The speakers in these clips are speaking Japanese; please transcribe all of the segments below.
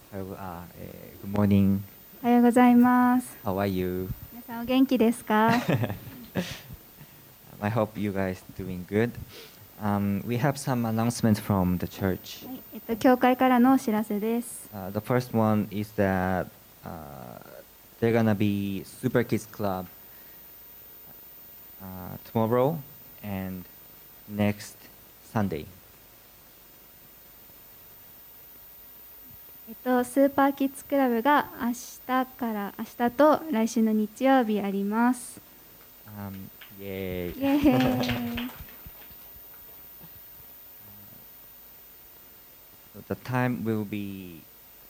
Good morning. おはようございます。 How are you? 皆さんお元気ですか？ I hope you guys doing good. We have some announcements from the church. はい、教会からのお知らせです。 The first one is that they're gonna be Super Kids Club tomorrow and next Sunday. スーパーキッズクラブが明日と来週の日曜日あります。 Yay. イエーイ。 The time will be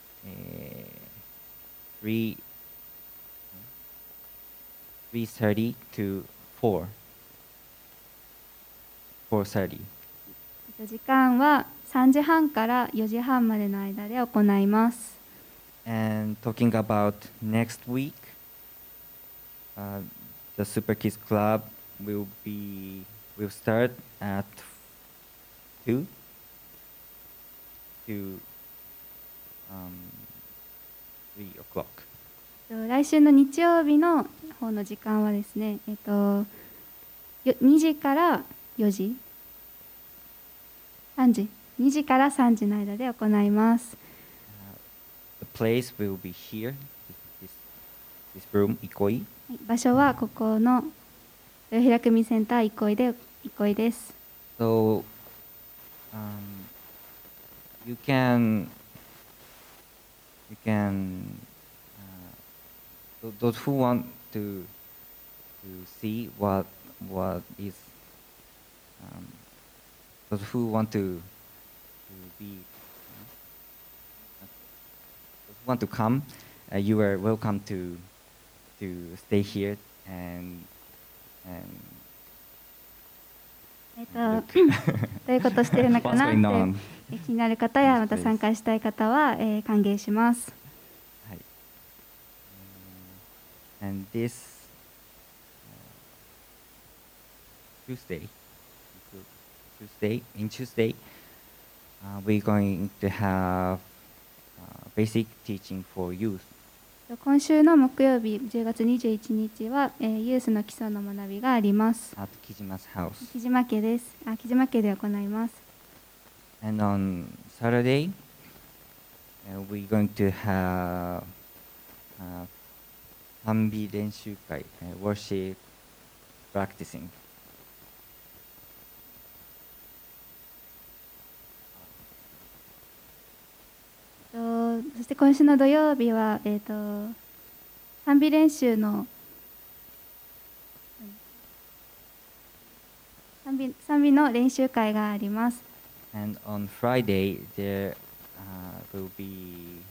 3:30 to 4:30. 時間は3時半から4時半までの間で行います。 And talking about next week, the Super Kids Club will start at 2 to 3 o'clock. 来週の日曜日の方の時間はですね、2時から4時3時2時から3時の間で行います。 The place will be here, this room, 憩い。 場所はここの豊平組センター憩いです。 So, you can those who want to see what is those who want to be those who want to come, you are welcome to stay here and どういうことをしているのかな What's going on? って気になる方やまた参加したい方は、歓迎します。 はい。And this Tuesday, we're going to have basic teaching for youth. 今週の木曜日10月21日は、ユースの基礎の学びがあります。 At Kijima's house. 木島家です。木島家で行います。 And on Saturday, we're going to have 賛美練習会 worship practicing. そして今週の土曜日は、賛美練習の賛美の練習会があります。 And on Friday, there will be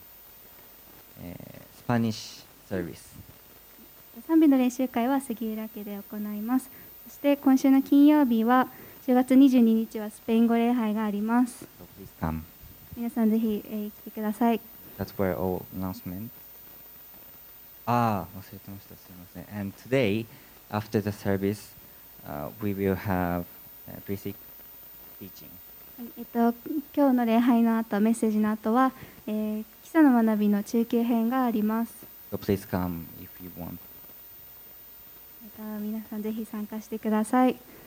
Spanish service. 賛美の練習会は杉浦家で行います。そして今週の金曜日は10月22日はスペイン語礼拝があります。 So please come. 皆さんぜひ、来てください。 That's where all announcements. 忘れてました。すみません。And today, after the service, we will have basic teaching. 今日の礼拝の後、メッセージの後は、基礎の学びの中級編があります。 So please come if you want. 皆さんぜひ参加してください。